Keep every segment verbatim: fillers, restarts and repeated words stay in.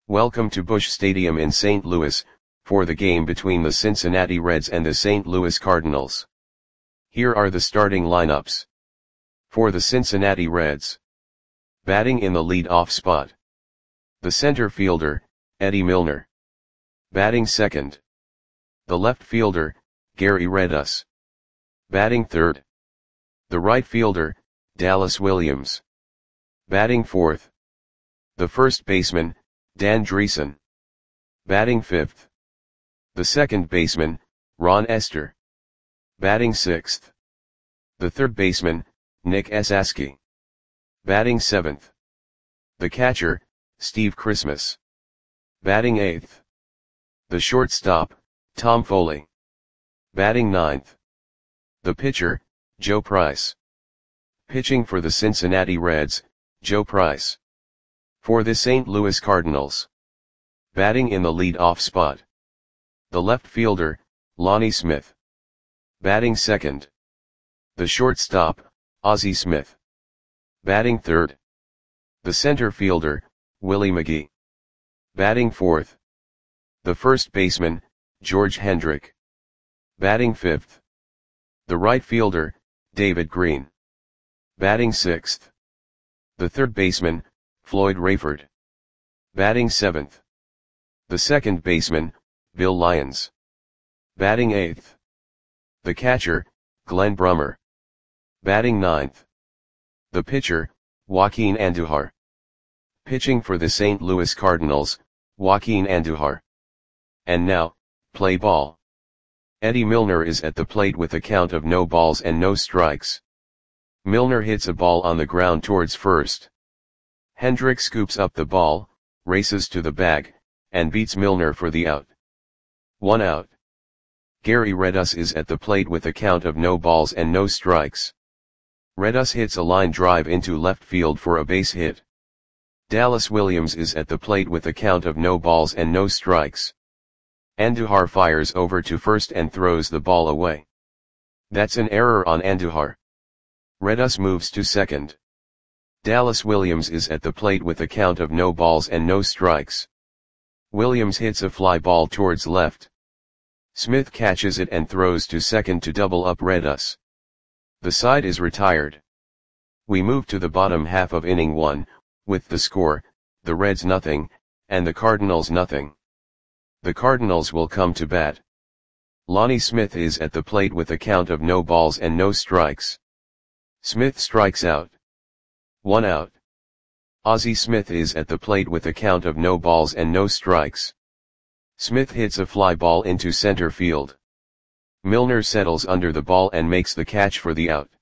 Welcome to Busch Stadium in Saint Louis, for the game between the Cincinnati Reds and the Saint Louis Cardinals. Here are the starting lineups. For the Cincinnati Reds. Batting in the lead-off spot. The center fielder, Eddie Milner. Batting second. The left fielder, Gary Redus. Batting third. The right fielder, Dallas Williams. Batting fourth. The first baseman, Dan Driessen. Batting fifth. The second baseman, Ron Estes. Batting sixth. The third baseman, Nick Esasky. Batting seventh. The catcher, Steve Christmas. Batting eighth. The shortstop, Tom Foley. Batting ninth. The pitcher, Joe Price. Pitching for the Cincinnati Reds, Joe Price. For the Saint Louis Cardinals. Batting in the lead-off spot. The left fielder, Lonnie Smith. Batting second. The shortstop, Ozzie Smith. Batting third. The center fielder, Willie McGee. Batting fourth. The first baseman, George Hendrick. Batting fifth. The right fielder, David Green. Batting sixth. The third baseman, Floyd Rayford. Batting seventh. The second baseman, Bill Lyons. Batting eighth. The catcher, Glenn Brummer. Batting ninth. The pitcher, Joaquin Andujar. Pitching for the Saint Louis Cardinals, Joaquin Andujar. And now, play ball. Eddie Milner is at the plate with a count of no balls and no strikes. Milner hits a ball on the ground towards first. Hendrick scoops up the ball, races to the bag, and beats Milner for the out. One out. Gary Redus is at the plate with a count of no balls and no strikes. Redus hits a line drive into left field for a base hit. Dallas Williams is at the plate with a count of no balls and no strikes. Andujar fires over to first and throws the ball away. That's an error on Andujar. Redus moves to second. Dallas Williams is at the plate with a count of no balls and no strikes. Williams hits a fly ball towards left. Smith catches it and throws to second to double up Redus. The side is retired. We move to the bottom half of inning one, with the score, the Reds nothing, and the Cardinals nothing. The Cardinals will come to bat. Lonnie Smith is at the plate with a count of no balls and no strikes. Smith strikes out. One out. Ozzie Smith is at the plate with a count of no balls and no strikes. Smith hits a fly ball into center field. Milner settles under the ball and makes the catch for the out.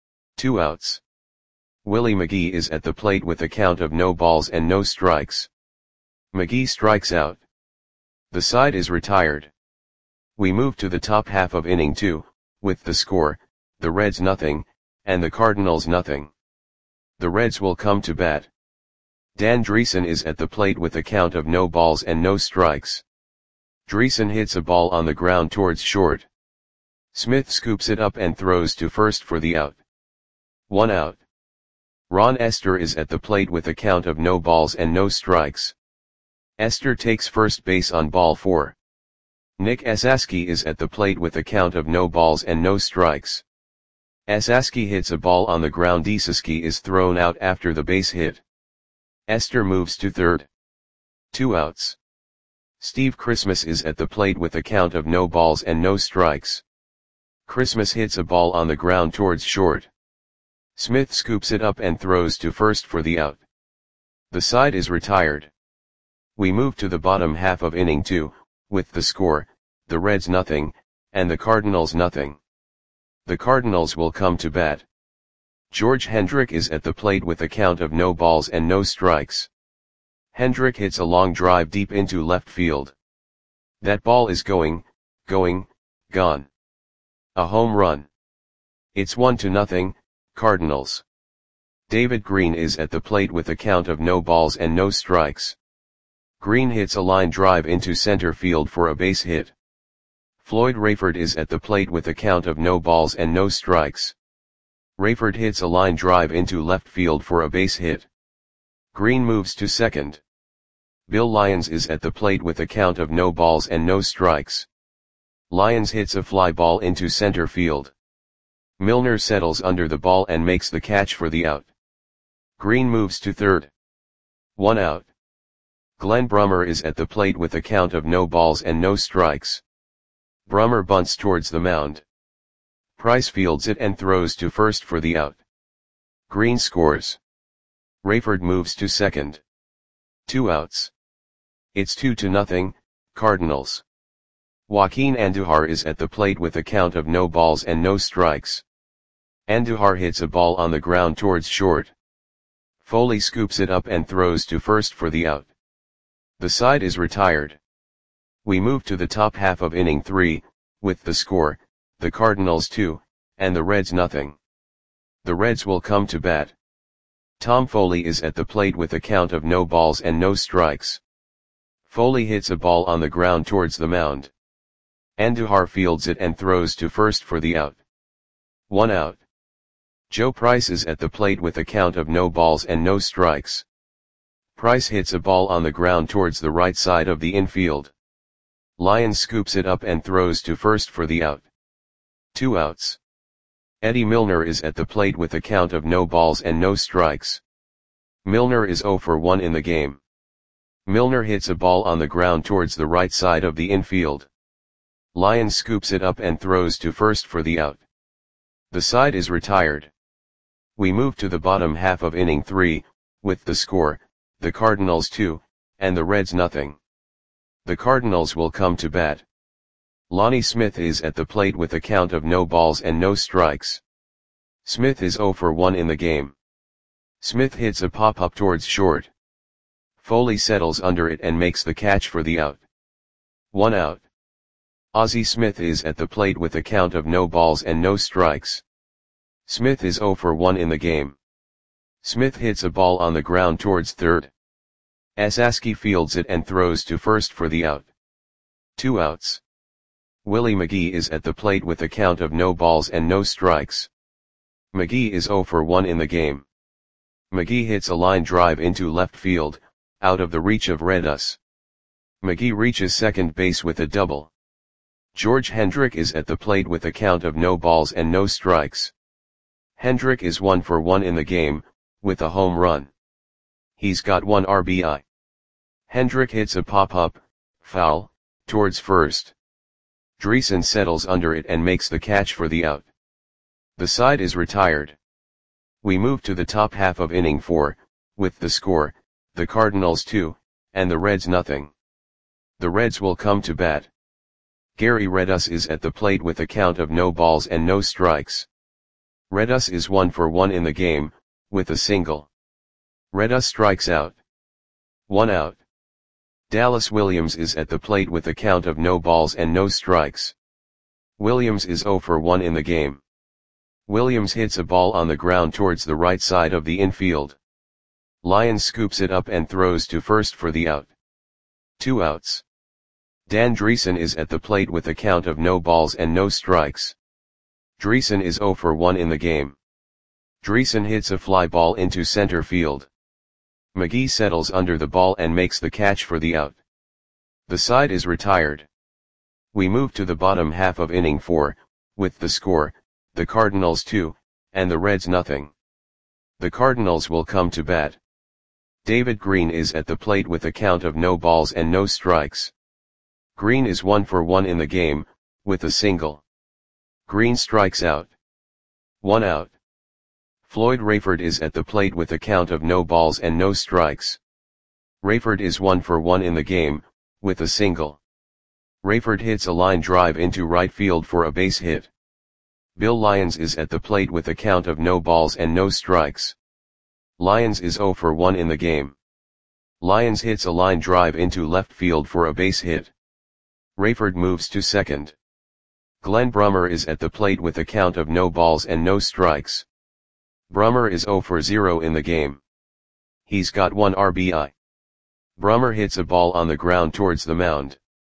Two outs. Willie McGee is at the plate with a count of no balls and no strikes. McGee strikes out. The side is retired. We move to the top half of inning two, with the score, the Reds nothing, and the Cardinals nothing. The Reds will come to bat. Dan Driessen is at the plate with a count of no balls and no strikes. Driessen hits a ball on the ground towards short. Smith scoops it up and throws to first for the out. One out. Ron Estes is at the plate with a count of no balls and no strikes. Estes takes first base on ball four. Nick Esasky is at the plate with a count of no balls and no strikes. Esasky hits a ball on the ground. Esasky is thrown out after the base hit. Estes moves to third. Two outs. Steve Christmas is at the plate with a count of no balls and no strikes. Christmas hits a ball on the ground towards short. Smith scoops it up and throws to first for the out. The side is retired. We move to the bottom half of inning two, with the score, the Reds nothing, and the Cardinals nothing. The Cardinals will come to bat. George Hendrick is at the plate with a count of no balls and no strikes. Hendrick hits a long drive deep into left field. That ball is going, going, gone. A home run. It's one to nothing, Cardinals. David Green is at the plate with a count of no balls and no strikes. Green hits a line drive into center field for a base hit. Floyd Rayford is at the plate with a count of no balls and no strikes. Rayford hits a line drive into left field for a base hit. Green moves to second. Bill Lyons is at the plate with a count of no balls and no strikes. Lyons hits a fly ball into center field. Milner settles under the ball and makes the catch for the out. Green moves to third. One out. Glenn Brummer is at the plate with a count of no balls and no strikes. Brummer bunts towards the mound. Price fields it and throws to first for the out. Green scores. Rayford moves to second. Two outs. It's two to nothing, Cardinals. Joaquin Andujar is at the plate with a count of no balls and no strikes. Andujar hits a ball on the ground towards short. Foley scoops it up and throws to first for the out. The side is retired. We move to the top half of inning three, with the score, the Cardinals two, and the Reds nothing. The Reds will come to bat. Tom Foley is at the plate with a count of no balls and no strikes. Foley hits a ball on the ground towards the mound. Andujar fields it and throws to first for the out. One out. Joe Price is at the plate with a count of no balls and no strikes. Price hits a ball on the ground towards the right side of the infield. Lyons scoops it up and throws to first for the out. Two outs. Eddie Milner is at the plate with a count of no balls and no strikes. Milner is oh for one in the game. Milner hits a ball on the ground towards the right side of the infield. Lyons scoops it up and throws to first for the out. The side is retired. We move to the bottom half of inning three, with the score, the Cardinals two, and the Reds nothing. The Cardinals will come to bat. Lonnie Smith is at the plate with a count of no balls and no strikes. Smith is oh for one in the game. Smith hits a pop-up towards short. Foley settles under it and makes the catch for the out. One out. Ozzie Smith is at the plate with a count of no balls and no strikes. Smith is oh for one in the game. Smith hits a ball on the ground towards third. Asaski fields it and throws to first for the out. Two outs. Willie McGee is at the plate with a count of no balls and no strikes. McGee is oh for one in the game. McGee hits a line drive into left field, out of the reach of Redus. McGee reaches second base with a double. George Hendrick is at the plate with a count of no balls and no strikes. Hendrick is one for one in the game, with a home run. He's got one R B I. Hendrick hits a pop-up, foul, towards first. Dreesen settles under it and makes the catch for the out. The side is retired. We move to the top half of inning four, with the score, the Cardinals two, and the Reds nothing. The Reds will come to bat. Gary Redus is at the plate with a count of no balls and no strikes. Redus is one for one in the game, with a single. Redus strikes out. One out. Dallas Williams is at the plate with a count of no balls and no strikes. Williams is oh for one in the game. Williams hits a ball on the ground towards the right side of the infield. Lyons scoops it up and throws to first for the out. Two outs. Dan Dreesen is at the plate with a count of no balls and no strikes. Dreesen is oh for one in the game. Dreesen hits a fly ball into center field. McGee settles under the ball and makes the catch for the out. The side is retired. We move to the bottom half of inning four, with the score, the Cardinals two, and the Reds nothing. The Cardinals will come to bat. David Green is at the plate with a count of no balls and no strikes. Green is one for one in the game, with a single. Green strikes out. One out. Floyd Rayford is at the plate with a count of no balls and no strikes. Rayford is one for one in the game, with a single. Rayford hits a line drive into right field for a base hit. Bill Lyons is at the plate with a count of no balls and no strikes. Lyons is oh for one in the game. Lyons hits a line drive into left field for a base hit. Rayford moves to second. Glenn Brummer is at the plate with a count of no balls and no strikes. Brummer is oh for zero in the game. He's got one R B I. Brummer hits a ball on the ground towards the mound.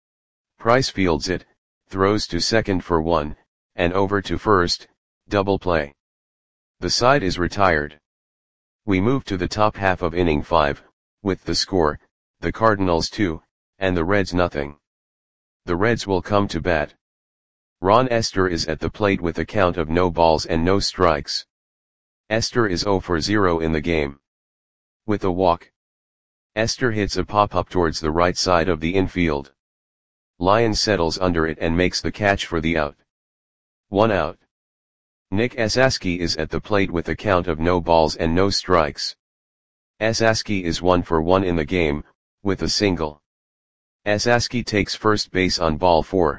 Price fields it, throws to second for one, and over to first, double play. The side is retired. We move to the top half of inning five, with the score, the Cardinals two, and the Reds nothing. The Reds will come to bat. Ron Esther is at the plate with a count of no balls and no strikes. Esther is zero for zero in the game. With a walk, Esther hits a pop-up towards the right side of the infield. Lyons settles under it and makes the catch for the out. One out. Nick Esaski is at the plate with a count of no balls and no strikes. Esaski is one for one in the game, with a single. Esaski takes first base on ball four.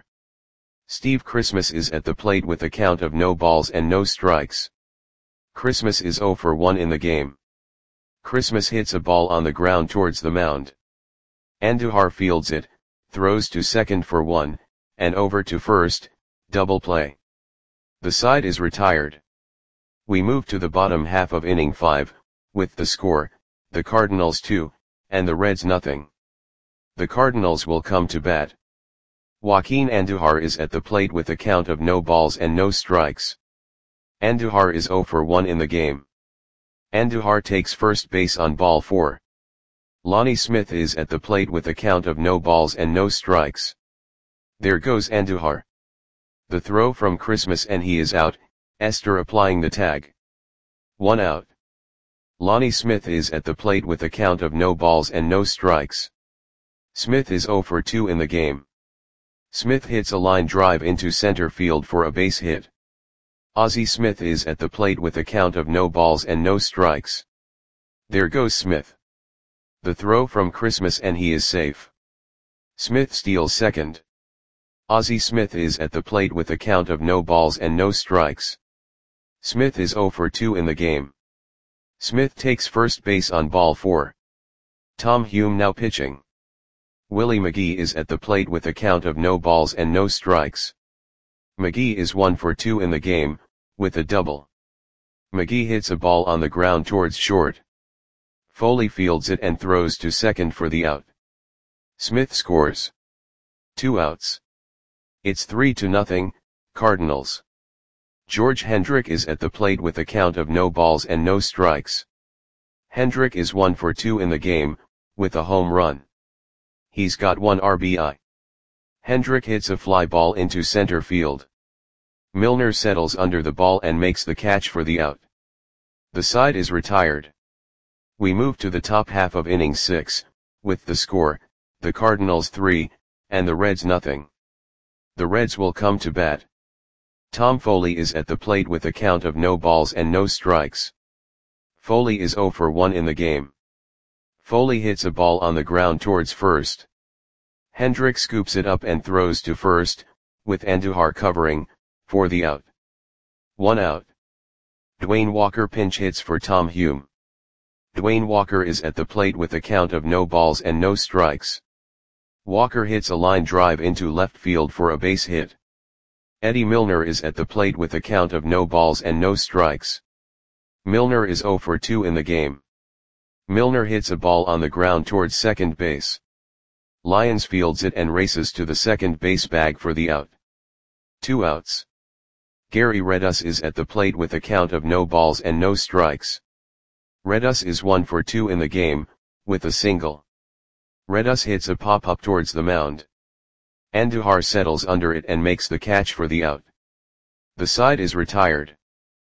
Steve Christmas is at the plate with a count of no balls and no strikes. Christmas is zero for one in the game. Christmas hits a ball on the ground towards the mound. Andujar fields it, throws to second for one, and over to first, double play. The side is retired. We move to the bottom half of inning five, with the score, the Cardinals two, and the Reds nothing. The Cardinals will come to bat. Joaquin Andujar is at the plate with a count of no balls and no strikes. Andujar is zero for one in the game. Andujar takes first base on ball four. Lonnie Smith is at the plate with a count of no balls and no strikes. There goes Andujar. The throw from Christmas and he is out, Esther applying the tag. One out. Lonnie Smith is at the plate with a count of no balls and no strikes. Smith is zero for two in the game. Smith hits a line drive into center field for a base hit. Ozzie Smith is at the plate with a count of no balls and no strikes. There goes Smith. The throw from Christmas and he is safe. Smith steals second. Ozzie Smith is at the plate with a count of no balls and no strikes. Smith is zero for two in the game. Smith takes first base on ball four. Tom Hume now pitching. Willie McGee is at the plate with a count of no balls and no strikes. McGee is one for two in the game, with a double. McGee hits a ball on the ground towards short. Foley fields it and throws to second for the out. Smith scores. Two outs. It's three to nothing, Cardinals. George Hendrick is at the plate with a count of no balls and no strikes. Hendrick is one for two in the game, with a home run. He's got one R B I. Hendrick hits a fly ball into center field. Milner settles under the ball and makes the catch for the out. The side is retired. We move to the top half of inning six, with the score, the Cardinals three, and the Reds nothing. The Reds will come to bat. Tom Foley is at the plate with a count of no balls and no strikes. Foley is zero for one in the game. Foley hits a ball on the ground towards first. Hendrick scoops it up and throws to first, with Andujar covering, for the out. One out. Dwayne Walker pinch hits for Tom Hume. Dwayne Walker is at the plate with a count of no balls and no strikes. Walker hits a line drive into left field for a base hit. Eddie Milner is at the plate with a count of no balls and no strikes. Milner is zero for two in the game. Milner hits a ball on the ground towards second base. Lyons fields it and races to the second base bag for the out. Two outs. Gary Redus is at the plate with a count of no balls and no strikes. Redus is one for two in the game, with a single. Redus hits a pop-up towards the mound. Andujar settles under it and makes the catch for the out. The side is retired.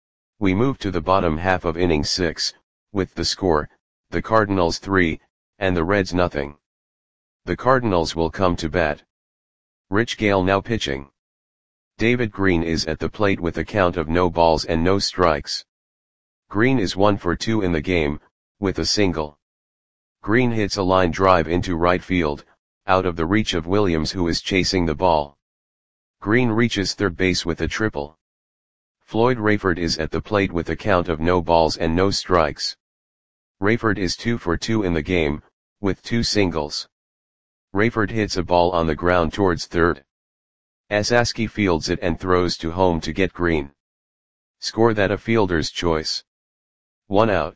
We move to the bottom half of inning six, with the score, the Cardinals three, and the Reds nothing. The Cardinals will come to bat. Rich Gale now pitching. David Green is at the plate with a count of no balls and no strikes. Green is one for two in the game, with a single. Green hits a line drive into right field, out of the reach of Williams who is chasing the ball. Green reaches third base with a triple. Floyd Rayford is at the plate with a count of no balls and no strikes. Rayford is two for two in the game, with two singles. Rayford hits a ball on the ground towards third. Esaski fields it and throws to home to get Green. Score that a fielder's choice. One out.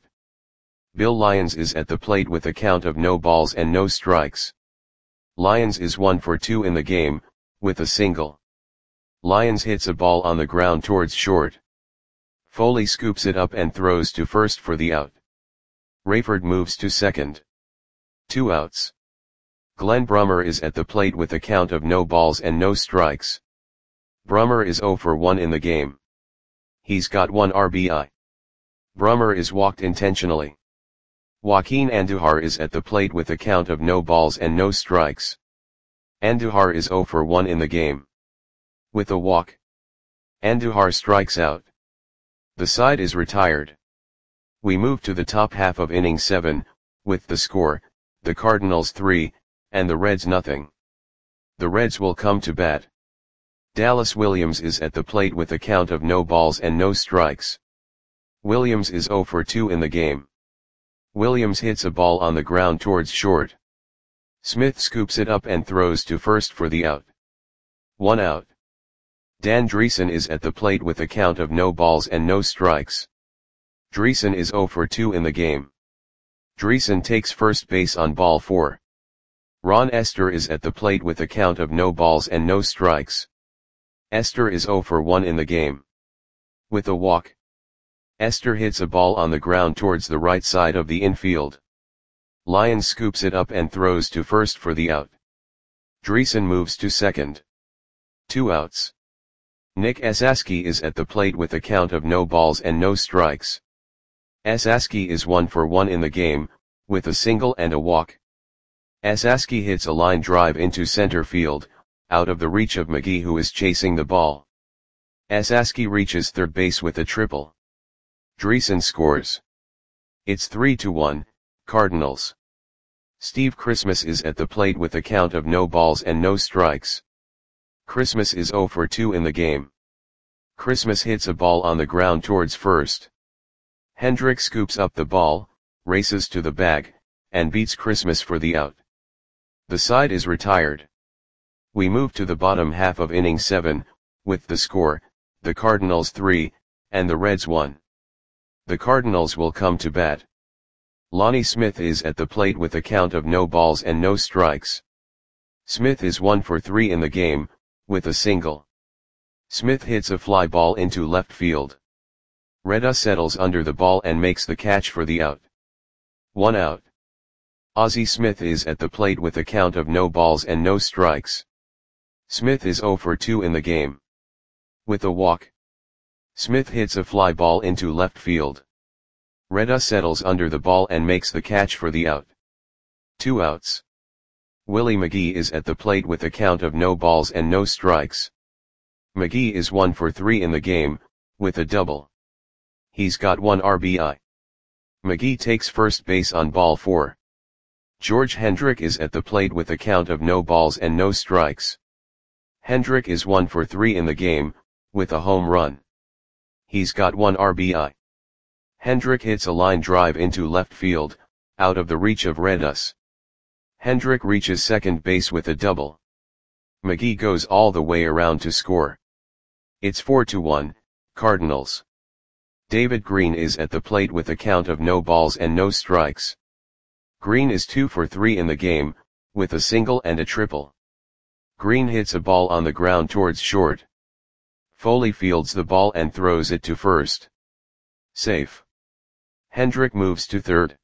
Bill Lyons is at the plate with a count of no balls and no strikes. Lyons is one for two in the game, with a single. Lyons hits a ball on the ground towards short. Foley scoops it up and throws to first for the out. Rayford moves to second. Two outs. Glenn Brummer is at the plate with a count of no balls and no strikes. Brummer is zero for one in the game. He's got one R B I. Brummer is walked intentionally. Joaquin Andujar is at the plate with a count of no balls and no strikes. Andujar is zero for one in the game. With a walk, Andujar strikes out. The side is retired. We move to the top half of inning seven, with the score, the Cardinals three, and the Reds nothing. The Reds will come to bat. Dallas Williams is at the plate with a count of no balls and no strikes. Williams is zero for two in the game. Williams hits a ball on the ground towards short. Smith scoops it up and throws to first for the out. One out. Dan Dreesen is at the plate with a count of no balls and no strikes. Dreesen is zero for two in the game. Dreesen takes first base on ball four. Ron Esther is at the plate with a count of no balls and no strikes. Esther is zero for one in the game. With a walk, Esther hits a ball on the ground towards the right side of the infield. Lyons scoops it up and throws to first for the out. Dreesen moves to second. Two outs. Nick Esaski is at the plate with a count of no balls and no strikes. Esaski is one for one in the game, with a single and a walk. Esaski hits a line drive into center field, out of the reach of McGee who is chasing the ball. Esaski reaches third base with a triple. Dreesen scores. It's three to one, Cardinals. Steve Christmas is at the plate with a count of no balls and no strikes. Christmas is zero for two in the game. Christmas hits a ball on the ground towards first. Hendrick scoops up the ball, races to the bag, and beats Christmas for the out. The side is retired. We move to the bottom half of inning seven, with the score, the Cardinals three, and the Reds one. The Cardinals will come to bat. Lonnie Smith is at the plate with a count of no balls and no strikes. Smith is one for three in the game, with a single. Smith hits a fly ball into left field. Reda settles under the ball and makes the catch for the out. One out. Ozzie Smith is at the plate with a count of no balls and no strikes. Smith is zero for two in the game. With a walk, Smith hits a fly ball into left field. Reda settles under the ball and makes the catch for the out. Two outs. Willie McGee is at the plate with a count of no balls and no strikes. McGee is one for three in the game, with a double. He's got one R B I. McGee takes first base on ball four. George Hendrick is at the plate with a count of no balls and no strikes. Hendrick is one for three in the game, with a home run. He's got one R B I. Hendrick hits a line drive into left field, out of the reach of Redus. Hendrick reaches second base with a double. McGee goes all the way around to score. It's four to one, Cardinals. David Green is at the plate with a count of no balls and no strikes. Green is two for three in the game, with a single and a triple. Green hits a ball on the ground towards short. Foley fields the ball and throws it to first. Safe. Hendrick moves to third.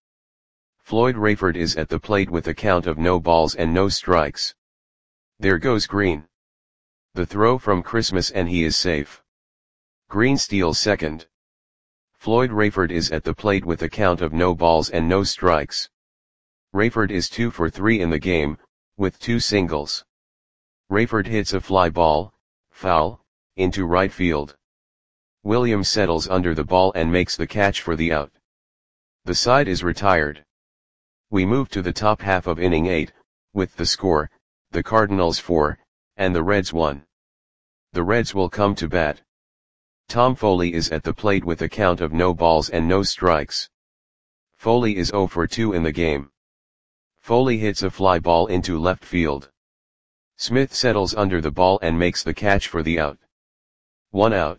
Floyd Rayford is at the plate with a count of no balls and no strikes. There goes Green. The throw from Christmas and he is safe. Green steals second. Floyd Rayford is at the plate with a count of no balls and no strikes. Rayford is two for three in the game, with two singles. Rayford hits a fly ball, foul, into right field. Williams settles under the ball and makes the catch for the out. The side is retired. We move to the top half of inning eight, with the score, the Cardinals four, and the Reds one. The Reds will come to bat. Tom Foley is at the plate with a count of no balls and no strikes. Foley is zero for two in the game. Foley hits a fly ball into left field. Smith settles under the ball and makes the catch for the out. One out.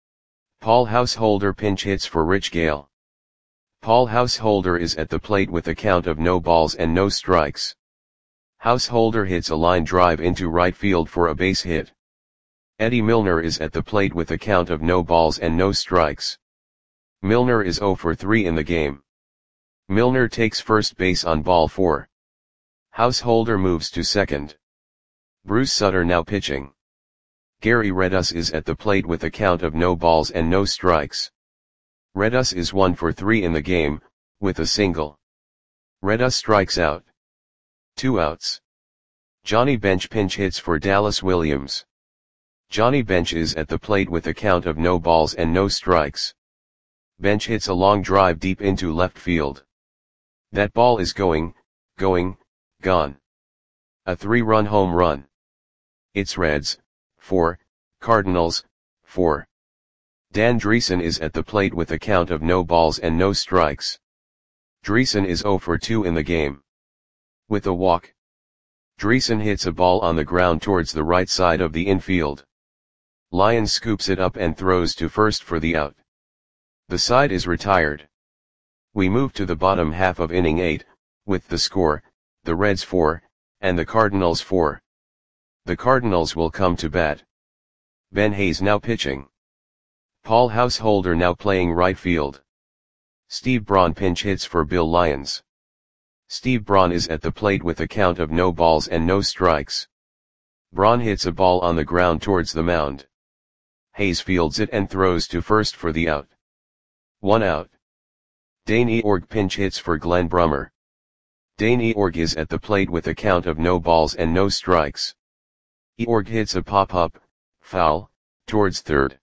Paul Householder pinch hits for Rich Gale. Paul Householder is at the plate with a count of no balls and no strikes. Householder hits a line drive into right field for a base hit. Eddie Milner is at the plate with a count of no balls and no strikes. Milner is zero for three in the game. Milner takes first base on ball four. Householder moves to second. Bruce Sutter now pitching. Gary Redus is at the plate with a count of no balls and no strikes. Redus is one for three in the game, with a single. Redus strikes out. Two outs. Johnny Bench pinch hits for Dallas Williams. Johnny Bench is at the plate with a count of no balls and no strikes. Bench hits a long drive deep into left field. That ball is going, going, gone. A three-run home run. It's Reds, four, Cardinals, four. Dan Dreesen is at the plate with a count of no balls and no strikes. Dreesen is zero for two in the game. With a walk. Dreesen hits a ball on the ground towards the right side of the infield. Lyons scoops it up and throws to first for the out. The side is retired. We move to the bottom half of inning eight, with the score, the Reds four, and the Cardinals four. The Cardinals will come to bat. Ben Hayes now pitching. Paul Householder now playing right field. Steve Braun pinch hits for Bill Lyons. Steve Braun is at the plate with a count of no balls and no strikes. Braun hits a ball on the ground towards the mound. Hayes fields it and throws to first for the out. One out. Dane Eorg pinch hits for Glenn Brummer. Dane Eorg is at the plate with a count of no balls and no strikes. Eorg hits a pop-up, foul, towards third.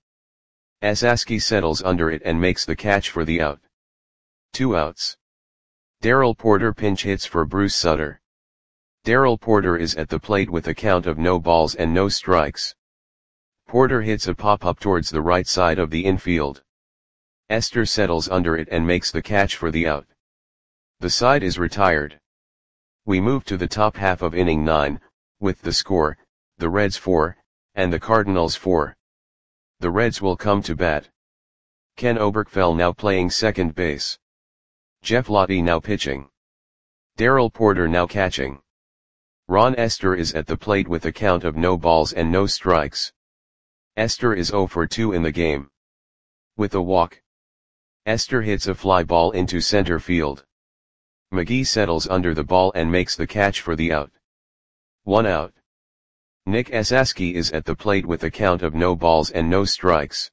Esaski settles under it and makes the catch for the out. Two outs. Darrell Porter pinch hits for Bruce Sutter. Darrell Porter is at the plate with a count of no balls and no strikes. Porter hits a pop-up towards the right side of the infield. Esther settles under it and makes the catch for the out. The side is retired. We move to the top half of inning nine, with the score, the Reds four, and the Cardinals four. The Reds will come to bat. Ken Oberkfell now playing second base. Jeff Lottie now pitching. Darrell Porter now catching. Ron Esther is at the plate with a count of no balls and no strikes. Esther is zero for two in the game. With a walk. Esther hits a fly ball into center field. McGee settles under the ball and makes the catch for the out. One out. Nick Esaski is at the plate with a count of no balls and no strikes.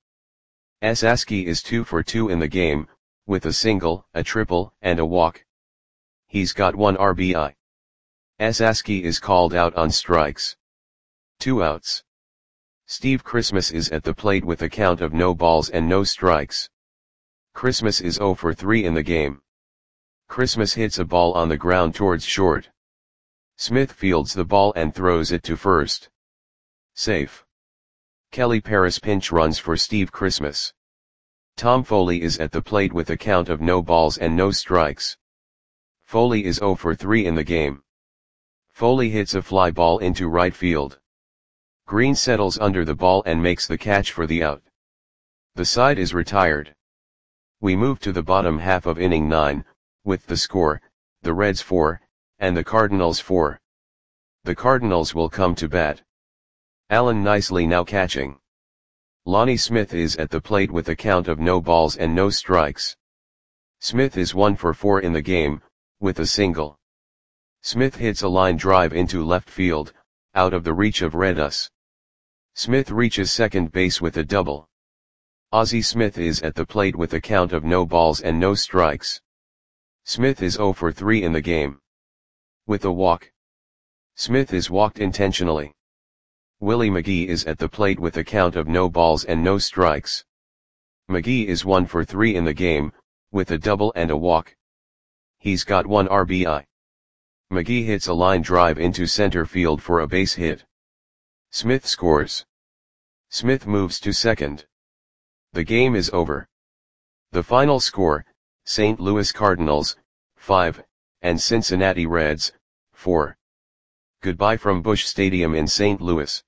Esaski is two for two in the game, with a single, a triple, and a walk. He's got one R B I. Esaski is called out on strikes. Two outs. Steve Christmas is at the plate with a count of no balls and no strikes. Christmas is zero for three in the game. Christmas hits a ball on the ground towards short. Smith fields the ball and throws it to first. Safe. Kelly Paris pinch runs for Steve Christmas. Tom Foley is at the plate with a count of no balls and no strikes. Foley is zero for three in the game. Foley hits a fly ball into right field. Green settles under the ball and makes the catch for the out. The side is retired. We move to the bottom half of inning nine, with the score, the Reds four, and the Cardinals four. The Cardinals will come to bat. Alan Nicely now catching. Lonnie Smith is at the plate with a count of no balls and no strikes. Smith is one for four in the game, with a single. Smith hits a line drive into left field, out of the reach of Redus. Smith reaches second base with a double. Ozzie Smith is at the plate with a count of no balls and no strikes. Smith is zero for three in the game. With a walk. Smith is walked intentionally. Willie McGee is at the plate with a count of no balls and no strikes. McGee is one for three in the game, with a double and a walk. He's got one R B I. McGee hits a line drive into center field for a base hit. Smith scores. Smith moves to second. The game is over. The final score, Saint Louis Cardinals, five, and Cincinnati Reds, four. Goodbye from Busch Stadium in Saint Louis.